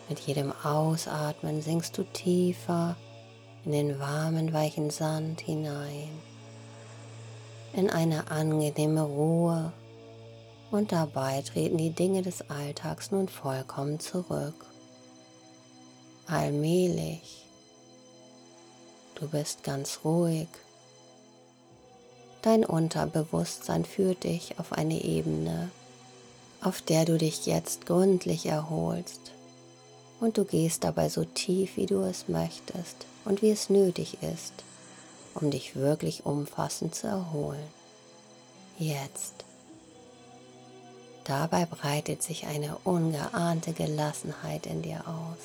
Mit jedem Ausatmen sinkst du tiefer in den warmen, weichen Sand hinein, in eine angenehme Ruhe, und dabei treten die Dinge des Alltags nun vollkommen zurück. Allmählich, du bist ganz ruhig. Dein Unterbewusstsein führt dich auf eine Ebene, auf der du dich jetzt gründlich erholst, und du gehst dabei so tief, wie du es möchtest und wie es nötig ist, um dich wirklich umfassend zu erholen. Jetzt. Dabei breitet sich eine ungeahnte Gelassenheit in dir aus.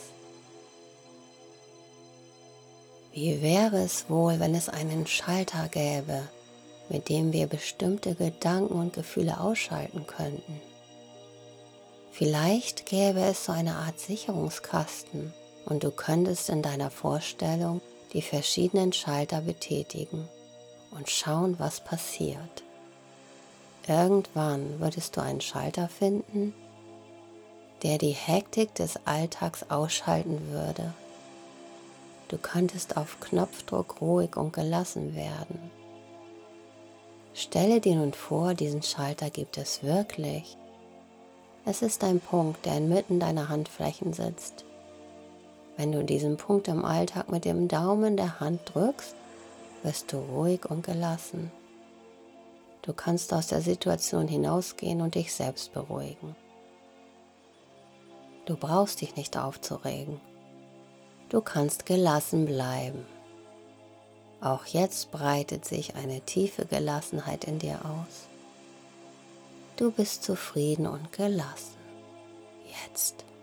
Wie wäre es wohl, wenn es einen Schalter gäbe, mit dem wir bestimmte Gedanken und Gefühle ausschalten könnten? Vielleicht gäbe es so eine Art Sicherungskasten und du könntest in deiner Vorstellung die verschiedenen Schalter betätigen und schauen, was passiert. Irgendwann würdest du einen Schalter finden, der die Hektik des Alltags ausschalten würde. Du könntest auf Knopfdruck ruhig und gelassen werden. Stelle dir nun vor, diesen Schalter gibt es wirklich. Es ist ein Punkt, der inmitten deiner Handflächen sitzt. Wenn du diesen Punkt im Alltag mit dem Daumen der Hand drückst, wirst du ruhig und gelassen. Du kannst aus der Situation hinausgehen und dich selbst beruhigen. Du brauchst dich nicht aufzuregen. Du kannst gelassen bleiben. Auch jetzt breitet sich eine tiefe Gelassenheit in dir aus. Du bist zufrieden und gelassen. Jetzt.